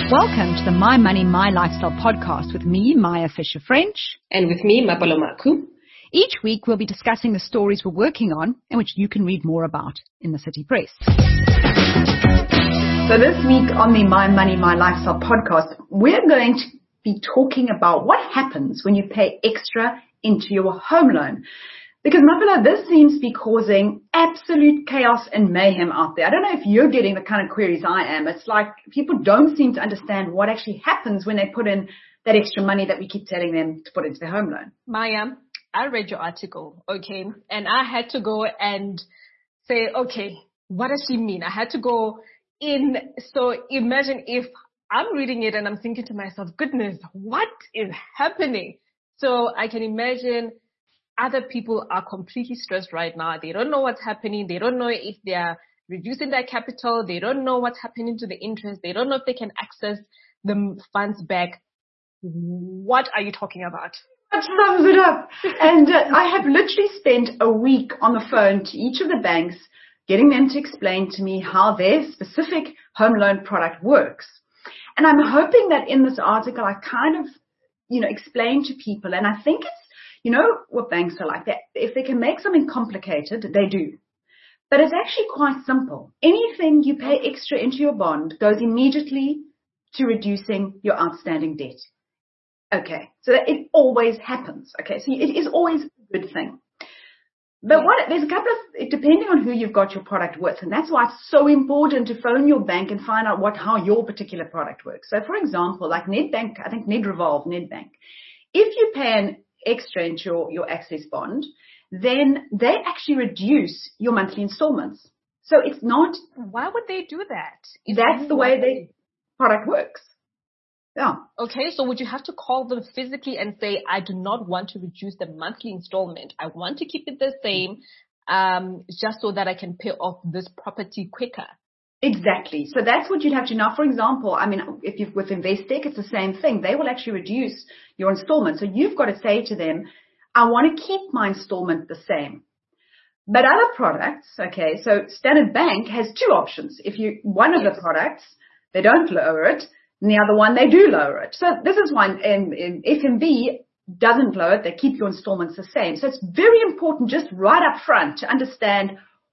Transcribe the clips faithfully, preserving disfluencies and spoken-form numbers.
Welcome to the My Money, My Lifestyle podcast with me, Maya Fisher-French. And with me, Mapalo Maku. Each week we'll be discussing the stories we're working on and which you can read more about in the City Press. So this week on the My Money, My Lifestyle podcast, we're going to be talking about what happens when you pay extra into your home loan. Because, Mapalo, this seems to be causing absolute chaos and mayhem out there. I don't know if you're getting the kind of queries I am. It's like people don't seem to understand what actually happens when they put in that extra money that we keep telling them to put into their home loan. Maya, I read your article, okay, and I had to go and say, okay, what does she mean? I had to go in. So imagine if I'm reading it and I'm thinking to myself, goodness, what is happening? So I can imagine other people are completely stressed right now. They don't know what's happening. They don't know if they are reducing their capital. They don't know what's happening to the interest. They don't know if they can access the funds back. What are you talking about? That sums it up. And uh, I have literally spent a week on the phone to each of the banks, getting them to explain to me how their specific home loan product works. And I'm hoping that in this article, I kind of, you know, explain to people. And I think it's, you know what banks are like. That if they can make something complicated, they do. But it's actually quite simple. Anything you pay extra into your bond goes immediately to reducing your outstanding debt. Okay, so that it always happens. Okay, so it is always a good thing. But what there's a couple of, depending on who you've got your product with, and that's why it's so important to phone your bank and find out what how your particular product works. So, for example, like Nedbank, I think Nedrevolve, Nedbank, if you pay an extra into your, your access bond, then they actually reduce your monthly installments. So it's not. Why would they do that? It's that's the way the product works. Yeah. Okay, so would you have to call them physically and say, I do not want to reduce the monthly installment. I want to keep it the same, um, just so that I can pay off this property quicker. Exactly. So that's what you'd have to. Now, for example, I mean, if you've with Investec, it's the same thing. They will actually reduce your installment. So you've got to say to them, I want to keep my installment the same. But other products, okay, so Standard Bank has two options. If you, one of the products, they don't lower it, and the other one, they do lower it. So this is why um, F N B doesn't lower it. They keep your installments the same. So it's very important just right up front to understand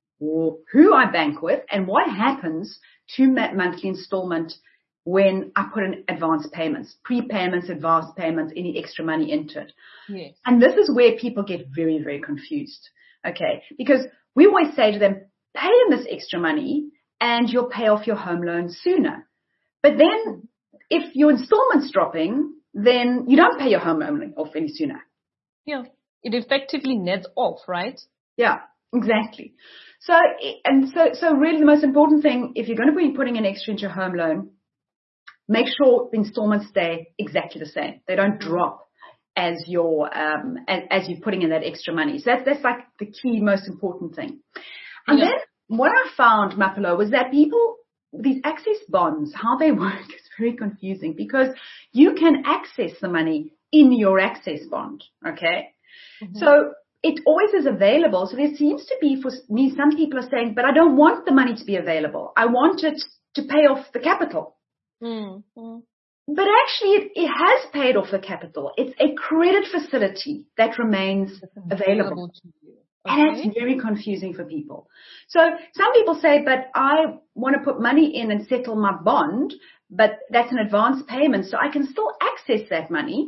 who I bank with and what happens to that monthly installment when I put in advance payments, prepayments, advance payments, any extra money into it. Yes. And this is where people get very, very confused. Okay. Because we always say to them, pay in this extra money and you'll pay off your home loan sooner. But then if your installment's dropping, then you don't pay your home loan off any sooner. Yeah. It effectively nets off, right? Yeah, exactly. So, and so, so really the most important thing, if you're going to be putting an extra into your home loan, make sure the installments stay exactly the same. They don't drop as you're, um, as, as you're putting in that extra money. So that's, that's like the key, most important thing. And yeah. Then what I found, Mapalo, was that people, these access bonds, how they work is very confusing because you can access the money in your access bond. Okay. Mm-hmm. So, it always is available. So there seems to be, for me, some people are saying, but I don't want the money to be available. I want it to pay off the capital. Mm-hmm. But actually, it, it has paid off the capital. It's a credit facility that remains available. to you. Okay. And it's very confusing for people. So some people say, but I want to put money in and settle my bond, but that's an advance payment. So I can still access that money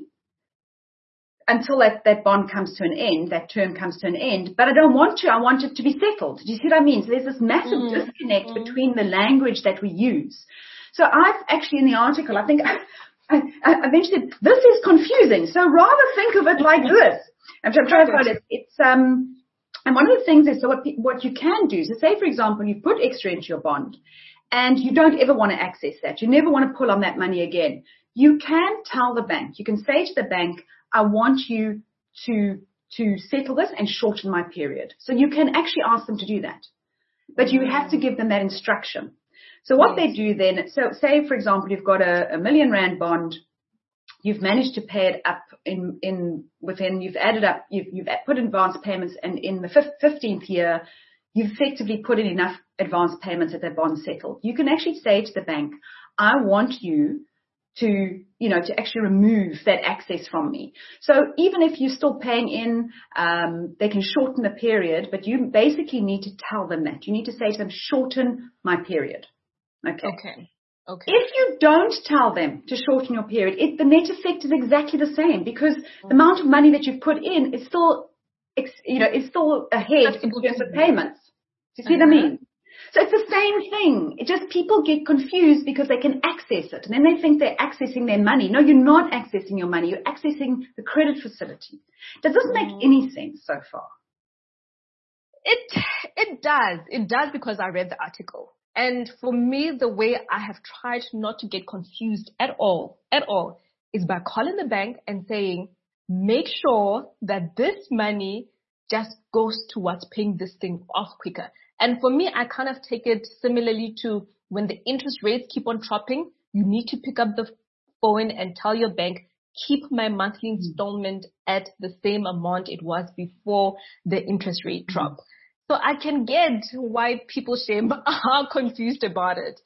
until that, that bond comes to an end, that term comes to an end, but I don't want to, I want it to be settled. Do you see what I mean? So there's this massive mm. disconnect mm. between the language that we use. So I've actually in the article, I think I, I, I mentioned this is confusing. So rather think of it like this. I'm trying to find it. It's, um, and one of the things is, so what, what you can do, so say for example, you put extra into your bond and you don't ever want to access that. You never want to pull on that money again. You can tell the bank, you can say to the bank, I want you to, to settle this and shorten my period. So you can actually ask them to do that, but you have to give them that instruction. So what yes. they do then, so say for example, you've got a, a million rand bond, you've managed to pay it up in, in within, you've added up, you've, you've put advance payments and in the fifteenth year, you've effectively put in enough advance payments that that bond settled. You can actually say to the bank, I want you to, you know, to actually remove that access from me. So even if you're still paying in, um, they can shorten the period, but you basically need to tell them that. You need to say to them, shorten my period. Okay. Okay. Okay. If you don't tell them to shorten your period, it, the net effect is exactly the same, because the amount of money that you've put in is still, you know, is still ahead in terms of payments. Do you see uh-huh. what I mean? So it's the same thing. It just people get confused because they can access it, and then they think they're accessing their money. No, you're not accessing your money. You're accessing the credit facility. Does this make Mm. any sense so far? It it does. It does, because I read the article. And for me, the way I have tried not to get confused at all, at all, is by calling the bank and saying, make sure that this money just goes towards paying this thing off quicker. And for me, I kind of take it similarly to when the interest rates keep on dropping, you need to pick up the phone and tell your bank, keep my monthly installment at the same amount it was before the interest rate drop. So I can get why people, Shem, are confused about it.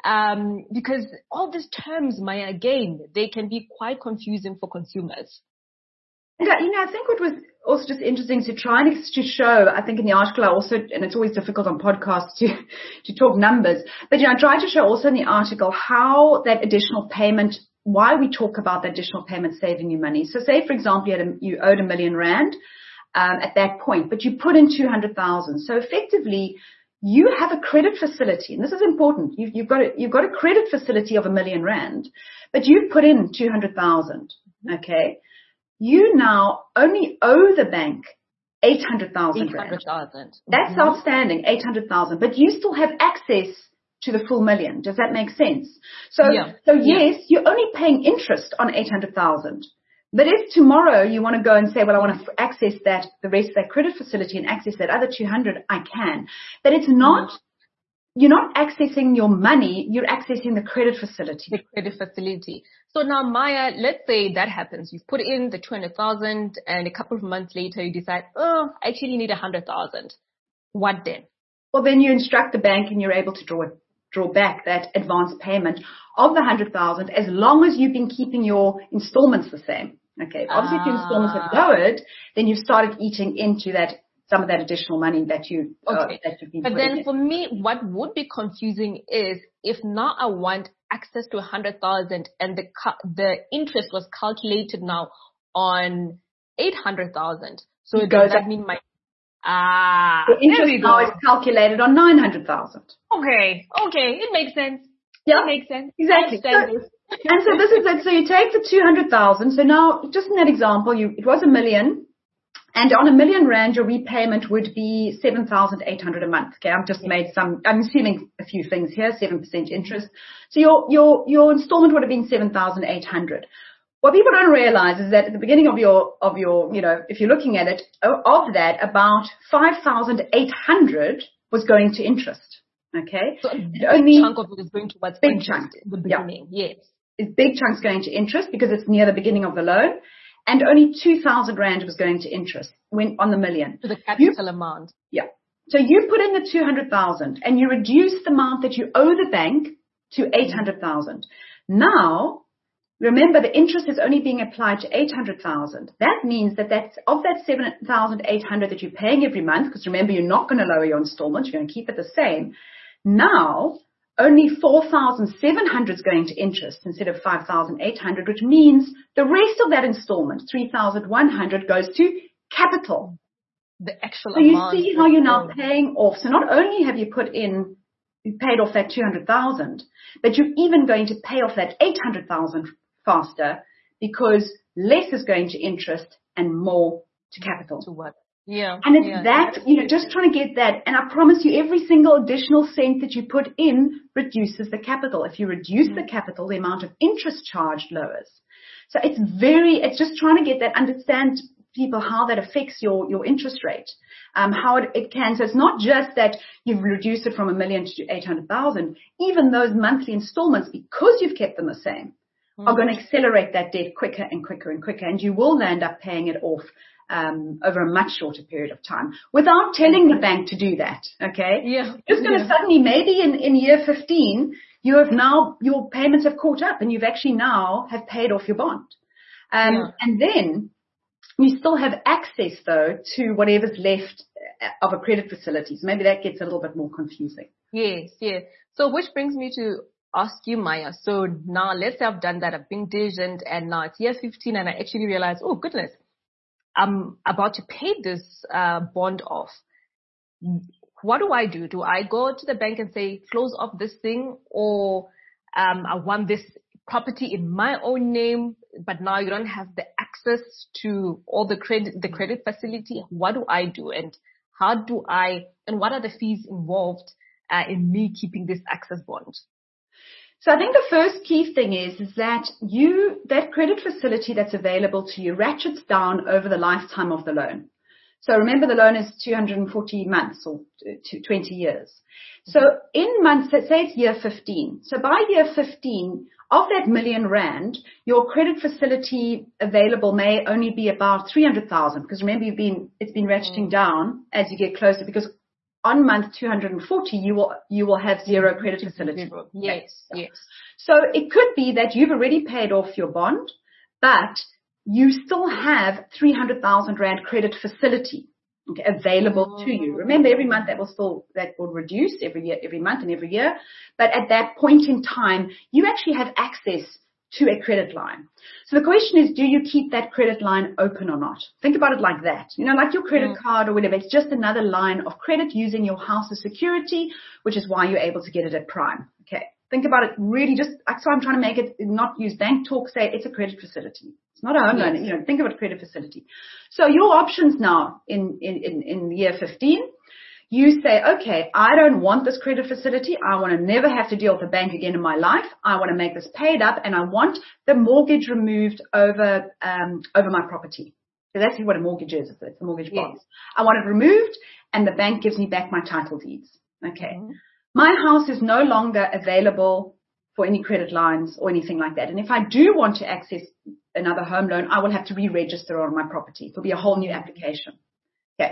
Um, because all these terms, Maya, again, they can be quite confusing for consumers. And, you know, I think what was also just interesting to try and to show, I think in the article I also, and it's always difficult on podcasts to, to talk numbers, but, you know, I tried to show also in the article how that additional payment, why we talk about the additional payment saving you money. So say, for example, you, had a, you owed a million rand. Um, at that point, but you put in two hundred thousand. So effectively, you have a credit facility, and this is important. You've, you've got a, you've got a credit facility of a million rand, but you've put in two hundred thousand. Okay, you now only owe the bank eight hundred thousand. Eight hundred thousand. That's mm-hmm. outstanding, eight hundred thousand. But you still have access to the full million. Does that make sense? So, yeah. so yes, yeah. you're only paying interest on eight hundred thousand. But if tomorrow you want to go and say, well, I want to access that, the rest of that credit facility and access that other two hundred, I can. But it's not, you're not accessing your money, you're accessing the credit facility. The credit facility. So now, Maya, let's say that happens. You've put in the two hundred thousand and a couple of months later you decide, oh, I actually need one hundred thousand. What then? Well, then you instruct the bank and you're able to draw it. draw back that advance payment of the one hundred thousand as long as you've been keeping your installments the same. Okay. Obviously, ah. if your installments have lowered, then you've started eating into that, some of that additional money that you, okay. uh, that you've been But putting then in. For me, what would be confusing is if now I want access to one hundred thousand and the, the interest was calculated now on eight hundred thousand. So it does that mean my Ah, the interest now is calculated on nine hundred thousand. Okay, okay, it makes sense. Yeah, it makes sense. Exactly. So, and so this is it. So you take the two hundred thousand. So now, just in that example, you it was a million, and on a million rand, your repayment would be seven thousand eight hundred a month. Okay, I've just yeah. made some. I'm assuming a few things here. Seven percent interest. So your your your installment would have been seven thousand eight hundred. What people don't realize is that at the beginning of your, of your, you know, if you're looking at it, of that, about five thousand eight hundred was going to interest. Okay? So a big only, chunk of it is going towards big interest chunk. in the beginning. Yeah. Yes. It's big chunks going to interest because it's near the beginning of the loan. And only two thousand rand was going to interest when, on the million. To the capital you, amount. Yeah. So you put in the two hundred thousand and you reduce the amount that you owe the bank to eight hundred thousand. Now, remember, the interest is only being applied to eight hundred thousand. That means that that's, of that seven thousand eight hundred that you're paying every month, because remember, you're not going to lower your installment, you're going to keep it the same. Now, only four thousand seven hundred is going to interest instead of five thousand eight hundred, which means the rest of that installment, three thousand one hundred, goes to capital. The actual so amount. So you see how you're now paying off. So not only have you put in, you paid off that two hundred thousand, but you're even going to pay off that eight hundred thousand faster because less is going to interest and more to capital. To what? Yeah. And it's yeah, that, yeah. you know, just trying to get that. And I promise you, every single additional cent that you put in reduces the capital. If you reduce mm-hmm. the capital, the amount of interest charged lowers. So it's very, it's just trying to get that, understand people how that affects your, your interest rate, um, how it, it can. So it's not just that you've reduced it from a million to eight hundred thousand. Even those monthly installments, because you've kept them the same, mm-hmm. are going to accelerate that debt quicker and quicker and quicker. And you will end up paying it off um, over a much shorter period of time without telling the bank to do that. Okay. Yeah. You're just going to yeah. suddenly, maybe in, in year fifteen, you have now, your payments have caught up and you've actually now have paid off your bond. Um, yeah. And then you still have access though to whatever's left of a credit facility. So maybe that gets a little bit more confusing. Yes, yes. So which brings me to ask you, Maya. So now let's say I've done that, I've been diligent, and now it's year fifteen and I actually realize, oh goodness, I'm about to pay this uh, bond off. What do I do? Do I go to the bank and say, close off this thing, or um, I want this property in my own name, but now you don't have the access to all the credit, the credit facility? What do I do? And how do I, and what are the fees involved uh, in me keeping this access bond? So I think the first key thing is, is that you, that credit facility that's available to you ratchets down over the lifetime of the loan. So remember, the loan is two hundred forty months or twenty years. So in months, let's say it's year fifteen. So by year fifteen, of that million rand, your credit facility available may only be about three hundred thousand, because remember, you've been, it's been ratcheting mm. down as you get closer, because on month two hundred forty, you will, you will have zero credit facility. Yes, yes. So it could be that you've already paid off your bond, but you still have three hundred thousand rand credit facility okay, available oh. to you. Remember, every month that will still, that will reduce every year, every month and every year. But at that point in time, you actually have access to a credit line. So the question is, do you keep that credit line open or not? Think about it like that. You know, like your credit mm. card or whatever. It's just another line of credit using your house as security, which is why you're able to get it at prime. Okay. Think about it really just, that's why I'm trying to make it not use bank talk, say it's a credit facility. It's not a home loan. Yes. You know, think of it credit facility. So your options now in, in, in, in year fifteen, you say, okay, I don't want this credit facility. I want to never have to deal with the bank again in my life. I want to make this paid up, and I want the mortgage removed over, um, over my property. So that's what a mortgage is. It's a mortgage bonds. Yes. I want it removed, and the bank gives me back my title deeds. Okay. Mm-hmm. My house is no longer available for any credit lines or anything like that. And if I do want to access another home loan, I will have to re-register on my property. It'll be a whole new application. Okay.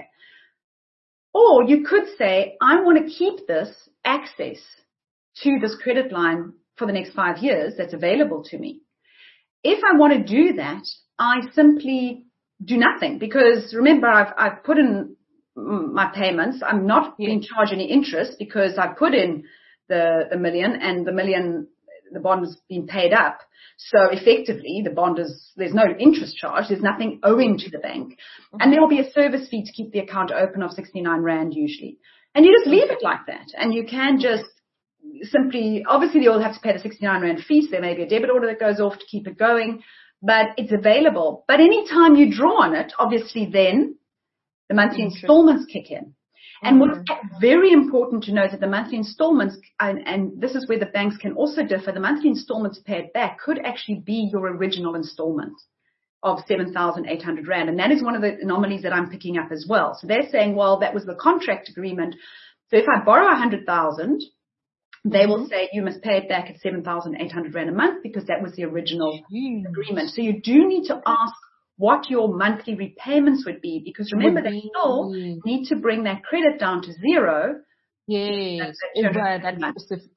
Or you could say, I want to keep this access to this credit line for the next five years that's available to me. If I want to do that, I simply do nothing, because remember, I've, I've put in my payments. I'm not yeah. being charged any interest because I put in the, the million, and the million, the bond has been paid up. So effectively the bond is, there's no interest charge. There's nothing owing to the bank. Mm-hmm. And there will be a service fee to keep the account open of sixty-nine rand usually. And you just leave it like that. And you can just simply, obviously you'll have to pay the sixty-nine rand fee. So there may be a debit order that goes off to keep it going, but it's available. But anytime you draw on it, obviously then the monthly installments kick in. And what's very important to know is that the monthly installments, and, and this is where the banks can also differ, the monthly installments paid back could actually be your original installment of seven thousand eight hundred rand. And that is one of the anomalies that I'm picking up as well. So they're saying, well, that was the contract agreement. So if I borrow one hundred thousand, they mm-hmm. will say you must pay it back at seven thousand eight hundred rand a month, because that was the original Jeez. agreement. So you do need to ask what your monthly repayments would be, because remember, they still need to bring that credit down to zero. Yes, that, that specific.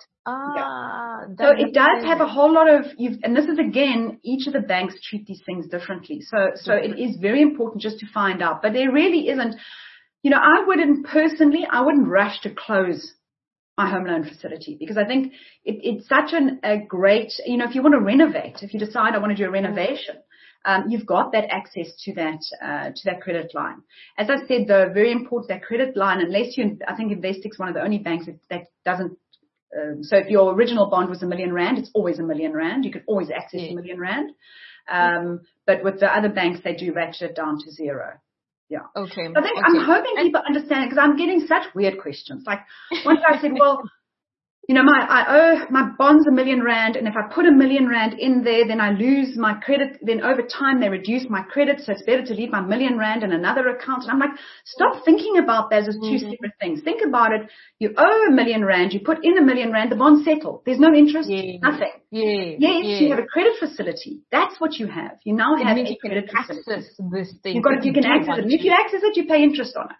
Ah, yeah. So it does have a whole lot of, you've, and this is again, each of the banks treat these things differently. So, so it is very important just to find out, but there really isn't, you know, I wouldn't personally, I wouldn't rush to close my home loan facility, because I think it, it's such an, a great, you know, if you want to renovate, if you decide I want to do a renovation, Um, you've got that access to that, uh, to that credit line. As I said, though, very important, that credit line, unless you, I think Investec's one of the only banks that, that doesn't, um, so if your original bond was a million rand, it's always a million rand. You could always access yeah. a million rand. Um, but with the other banks, they do ratchet it down to zero. Yeah. Okay. I think okay. I'm hoping people understand it, because I'm getting such weird questions. Like one guy said, well, you know, my, I owe, my bond's a million rand, and if I put a million rand in there, then I lose my credit. Then over time, they reduce my credit, so it's better to leave my million rand in another account. And I'm like, stop thinking about that as two mm-hmm. separate things. Think about it. You owe a million rand, you put in a million rand, the bond's settled. There's no interest, yeah. nothing. Yeah. Yes, yeah. you have a credit facility. That's what you have. You now it have a you credit can facility. Access this thing. You've got, you can access it. And if you access it, you pay interest on it.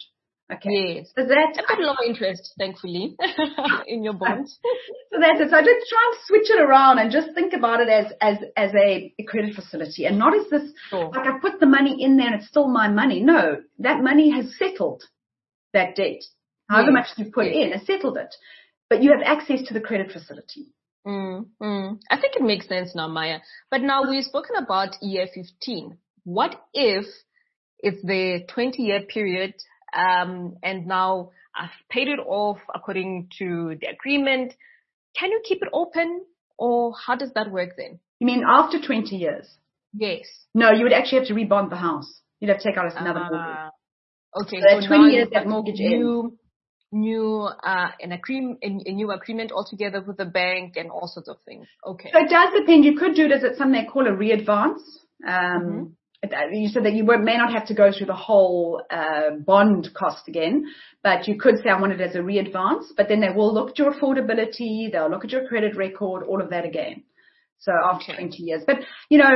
Okay. Yes. So that's a bit low interest, thankfully, in your bonds. So that's it. So I did try and switch it around and just think about it as as as a, a credit facility, and not as this Sure. like I put the money in there and it's still my money. No, that money has settled that debt. However Yes. much you put Yes. in, has settled it, but you have access to the credit facility. Mm, mm. I think it makes sense now, Maya. But now we've spoken about year fifteen. What if it's the twenty-year period, um, and now I've paid it off according to the agreement? Can you keep it open, or how does that work then? You mean after twenty years? Yes. No, you would actually have to rebond the house. You'd have to take out another Uh, mortgage. okay, So, so twenty now years you've got that mortgage new, ends. new, uh, an agreement, a new agreement altogether with the bank and all sorts of things. Okay. So it does depend. You could do it as it's something they call a readvance. Um, Mm-hmm. You said that you won't- may not have to go through the whole uh, bond cost again, but you could say I want it as a readvance, but then they will look at your affordability, they'll look at your credit record, all of that again. So after Okay. twenty years. But, you know,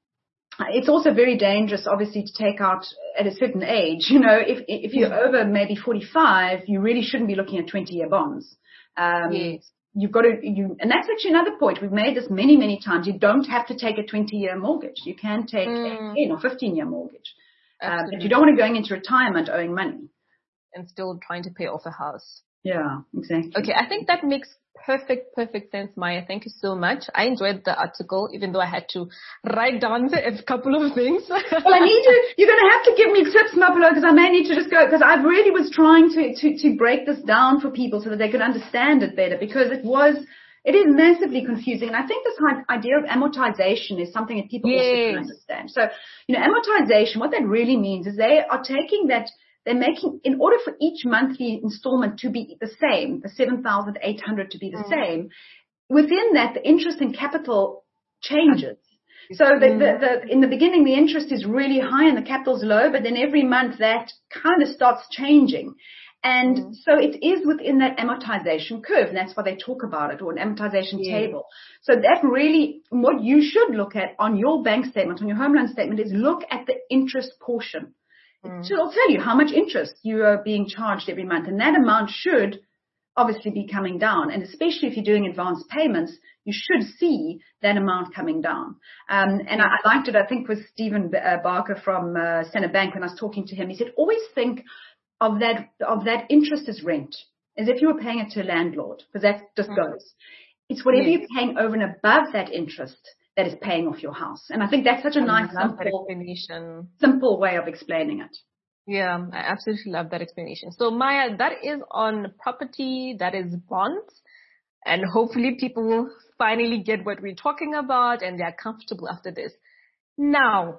it's also very dangerous, obviously, to take out at a certain age. You know, if if you're Mm-hmm. over maybe forty-five, you really shouldn't be looking at twenty-year bonds. Um, Yes. You've got to, you, and that's actually another point. We've made this many, many times. You don't have to take a twenty-year mortgage. You can take Mm. a ten or fifteen-year mortgage. Uh, but Absolutely. you don't want to go into retirement owing money. And still trying to pay off a house. Yeah, exactly. Okay, I think that makes perfect, perfect sense, Maya. Thank you so much. I enjoyed the article, even though I had to write down a couple of things. Well, I need to, you're going to have to give me tips, Mapelo, because I may need to just go, because I really was trying to, to, to break this down for people so that they could understand it better, because it was, it is massively confusing. And I think this kind of idea of amortization is something that people Yes. also can understand. So, you know, amortization, what that really means is they are taking that, they're making, in order for each monthly installment to be the same, the seven thousand eight hundred to be the Mm. same, within that, the interest and capital changes. So the, the, the, in the beginning, the interest is really high and the capital's low, but then every month that kind of starts changing. And Mm. so it is within that amortization curve, and that's why they talk about it, or an amortization Yeah. table. So that really, what you should look at on your bank statement, on your home loan statement, is look at the interest portion. Mm. It'll tell you how much interest you are being charged every month, and that amount should obviously be coming down. And especially if you're doing advanced payments, you should see that amount coming down. Um, and I, I liked it, I think, with Stephen uh, Barker from uh, Standard Bank when I was talking to him. He said, always think of that of that interest as rent, as if you were paying it to a landlord, because that just Mm. goes. It's whatever Yes. you're paying over and above that interest that is paying off your house. And I think that's such a I nice, love that simple, explanation. simple way of explaining it. Yeah, I absolutely love that explanation. So Maya, that is on property, that is bonds, and hopefully people will finally get what we're talking about and they're comfortable after this. Now,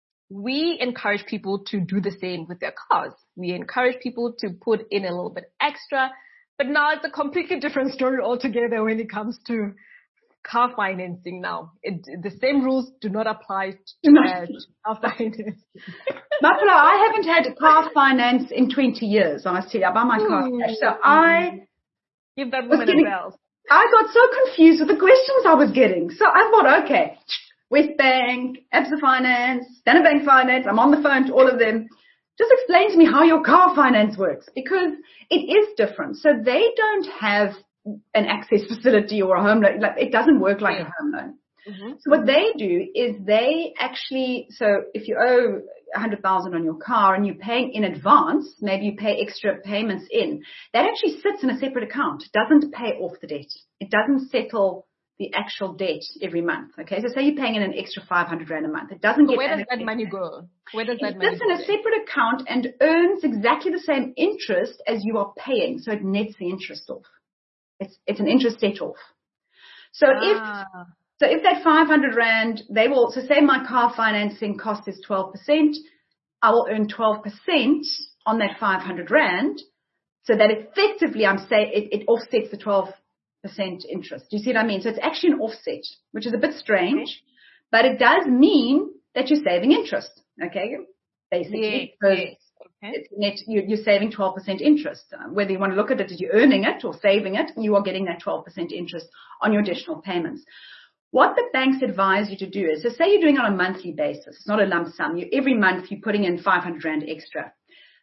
we encourage people to do the same with their cars. We encourage people to put in a little bit extra, but now it's a completely different story altogether when it comes to car financing now. It, the same rules do not apply to, uh, to car financing. Mapelo, I haven't had car finance in twenty years, honestly. I buy my car cash. So I Give that was woman getting, a bell. I got so confused with the questions I was getting. So I thought, okay, West Bank, Absa Finance, Standard Bank Finance, I'm on the phone to all of them. Just explain to me how your car finance works, because it is different. So they don't have an access facility or a home loan. Like, it doesn't work like Yeah. a home loan. Mm-hmm. So what they do is they actually, so if you owe one hundred thousand on your car and you're paying in advance, maybe you pay extra payments in, that actually sits in a separate account. It doesn't pay off the debt. It doesn't settle the actual debt every month. Okay, so say you're paying in an extra five hundred rand a month. It doesn't So get where does that allocated. money go? Where does that It money sits go? in a then? separate account and earns exactly the same interest as you are paying. So it nets the interest off. It's, it's an interest set off. So if Ah, So if that five hundred rand, they will, so say my car financing cost is twelve percent, I will earn twelve percent on that five hundred rand, so that effectively I'm saying it, it offsets the twelve percent interest. Do you see what I mean? So it's actually an offset, which is a bit strange, but it does mean that you're saving interest, okay? Basically, yes, because yes. Okay. it's net, you, you're saving twelve percent interest. Uh, whether you want to look at it as you're earning it or saving it, you are getting that twelve percent interest on your additional payments. What the banks advise you to do is, so say you're doing it on a monthly basis, it's not a lump sum. You, every month you're putting in five hundred rand extra.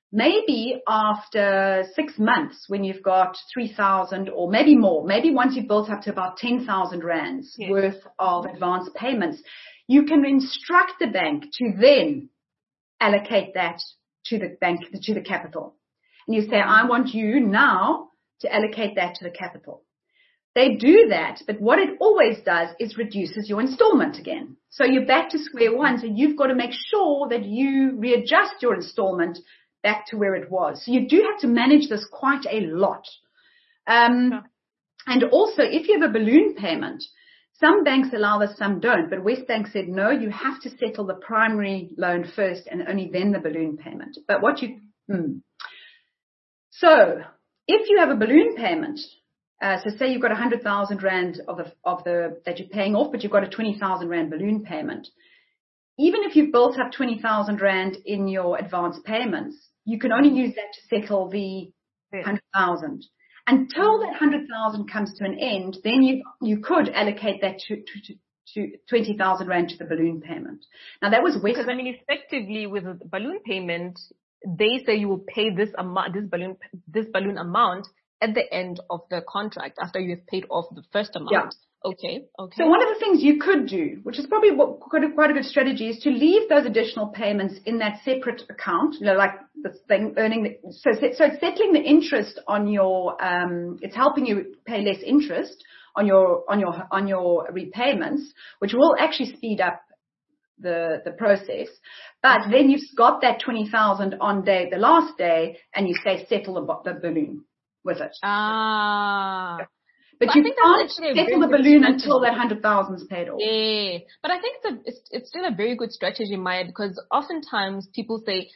maybe after six months when you've got three thousand or maybe more, maybe once you've built up to about ten thousand rands yes. worth of advance payments, you can instruct the bank to then allocate that to the bank, to the capital. And you say, I want you now to allocate that to the capital. They do that, but what it always does is reduces your installment again. So you're back to square one. So you've got to make sure that you readjust your installment back to where it was. So you do have to manage this quite a lot. Um, yeah. And also, if you have a balloon payment, some banks allow this, some don't. But Westbank said, no, you have to settle the primary loan first and only then the balloon payment. But what you... Hmm. So if you have a balloon payment, uh, so say you've got one hundred thousand rand of the, of the, that you're paying off, but you've got a twenty thousand rand balloon payment. Even if you've built up twenty thousand rand in your advance payments, you can only use that to settle the one hundred thousand. Until that one hundred thousand comes to an end, then you you could allocate that to, to, to twenty thousand rand to the balloon payment. Now that was West. Because I mean, effectively with a balloon payment, they say you will pay this amount, this balloon, this balloon amount at the end of the contract after you have paid off the first amount. Yeah. Okay. Okay. So one of the things you could do, which is probably what, quite, a, quite a good strategy, is to leave those additional payments in that separate account. You know, like the thing earning. The, so, so it's settling the interest on your. Um, it's helping you pay less interest on your on your on your repayments, which will actually speed up the the process. But then you've got that twenty thousand on day the last day, and you say settle the, the balloon with it. Ah. Yeah. But, but you can't settle the balloon until that one hundred thousand is paid off. Yeah. But I think it's, a, it's, it's still a very good strategy, Maya, because oftentimes people say,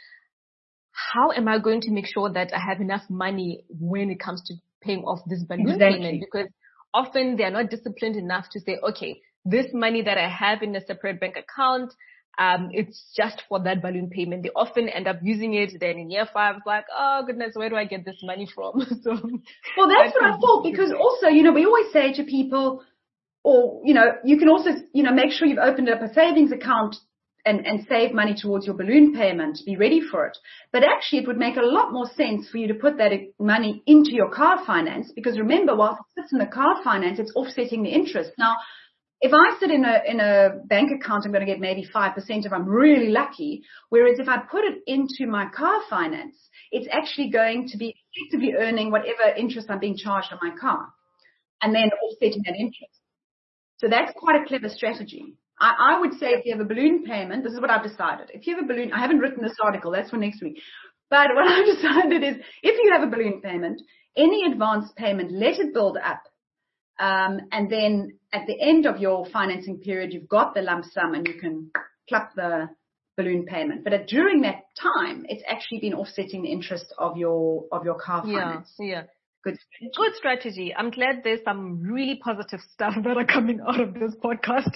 how am I going to make sure that I have enough money when it comes to paying off this balloon exactly. payment? Because often they are not disciplined enough to say, okay, this money that I have in a separate bank account, Um, it's just for that balloon payment. They often end up using it. Then in year five, it's like, oh goodness, where do I get this money from? So, well, that's what I thought, because also, you know, we always say to people, or, you know, you can also, you know, make sure you've opened up a savings account and, and save money towards your balloon payment. Be ready for it. But actually, it would make a lot more sense for you to put that money into your car finance, because remember, while it sits in the car finance, it's offsetting the interest. Now, if I sit in a in a bank account, I'm going to get maybe five percent if I'm really lucky. Whereas if I put it into my car finance, it's actually going to be effectively earning whatever interest I'm being charged on my car, and then offsetting that interest. So that's quite a clever strategy. I, I would say if you have a balloon payment, this is what I've decided. If you have a balloon, I haven't written this article, that's for next week. But what I've decided is if you have a balloon payment, any advance payment, let it build up. Um, and then at the end of your financing period, you've got the lump sum and you can clap the balloon payment. But at, during that time, it's actually been offsetting the interest of your of your car finance. Yeah, yeah. Good strategy. Good strategy. I'm glad there's some really positive stuff that are coming out of this podcast.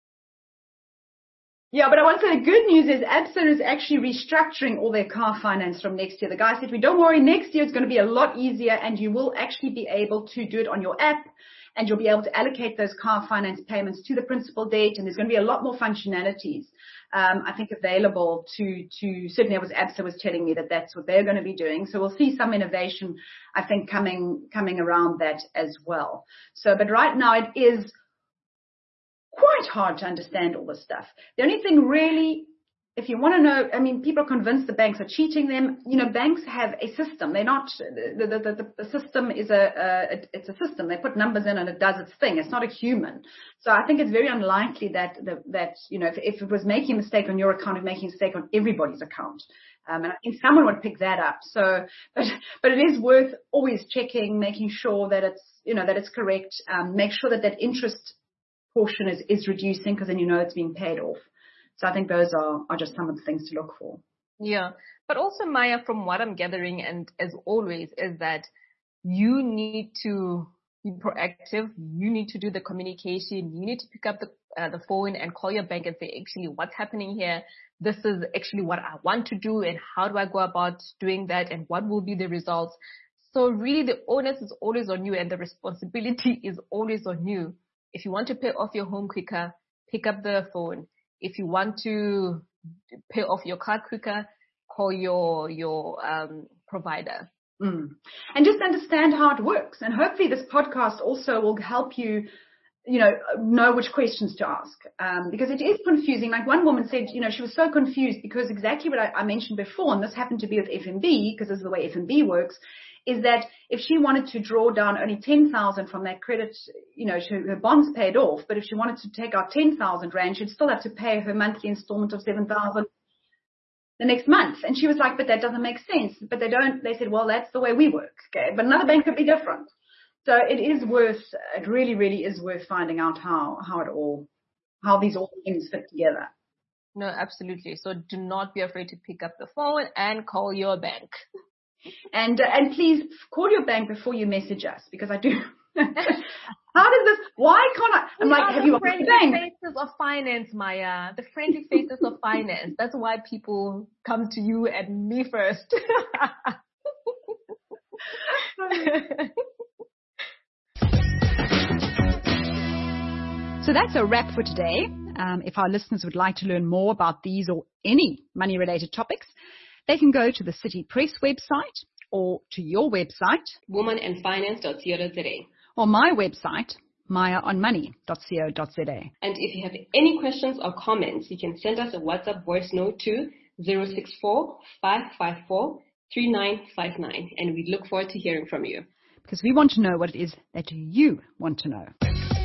Yeah, but I want to say the good news is Absa is actually restructuring all their car finance from next year. The guy said, we don't worry, next year it's going to be a lot easier and you will actually be able to do it on your app. And you'll be able to allocate those car finance payments to the principal date. And there's going to be a lot more functionalities, um, I think, available to, to, certainly it was Absa was telling me that that's what they're going to be doing. So we'll see some innovation, I think, coming, coming around that as well. So, but right now it is quite hard to understand all this stuff. The only thing really, if you want to know, I mean, people are convinced the banks are cheating them. You know, banks have a system. They're not, the, the, the, the system is a, a, it's a system. They put numbers in and it does its thing. It's not a human. So I think it's very unlikely that, the, that, you know, if, if it was making a mistake on your account, it's making a mistake on everybody's account. Um, and I think someone would pick that up. So, but, but it is worth always checking, making sure that it's, you know, that it's correct. Um, make sure that that interest portion is, is reducing, because then you know it's being paid off. So I think those are, are just some of the things to look for. Yeah. But also, Maya, from what I'm gathering, and as always, is that you need to be proactive. You need to do the communication. You need to pick up the, uh, the phone and call your bank and say, actually, what's happening here? This is actually what I want to do, and how do I go about doing that, and what will be the results? So really, the onus is always on you, and the responsibility is always on you. If you want to pay off your home quicker, pick up the phone. If you want to pay off your car quicker, call your, your, um, provider. Mm. And just understand how it works. And hopefully this podcast also will help you, you know, know which questions to ask. Um, because it is confusing. Like one woman said, you know, she was so confused because exactly what I, I mentioned before, and this happened to be with F N B, because this is the way F N B works, is that if she wanted to draw down only ten thousand from that credit, you know, she, her bonds paid off, but if she wanted to take out ten thousand rand, she'd still have to pay her monthly installment of seven thousand the next month. And she was like, but that doesn't make sense. But they don't, they said, well, that's the way we work. Okay. But another bank could be different. So it is worth, it really, really is worth finding out how, how it all, how these all things fit together. No, absolutely. So do not be afraid to pick up the phone and call your bank. And, uh, and please call your bank before you message us, because I do. How does this, why can't I, I'm we like, have you got the friendly bank? faces of finance, Maya. The friendly faces of finance. That's why people come to you and me first. So that's a wrap for today. Um, if our listeners would like to learn more about these or any money-related topics, they can go to the City Press website or to your website, woman and finance dot co dot za. or my website, maya on money dot co dot za. And if you have any questions or comments, you can send us a WhatsApp voice note to zero six four, five five four, three nine five nine. And we look forward to hearing from you. Because we want to know what it is that you want to know.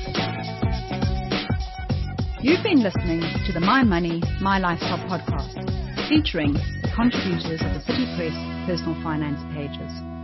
You've been listening to the My Money, My Lifestyle podcast, featuring the contributors of the City Press personal finance pages.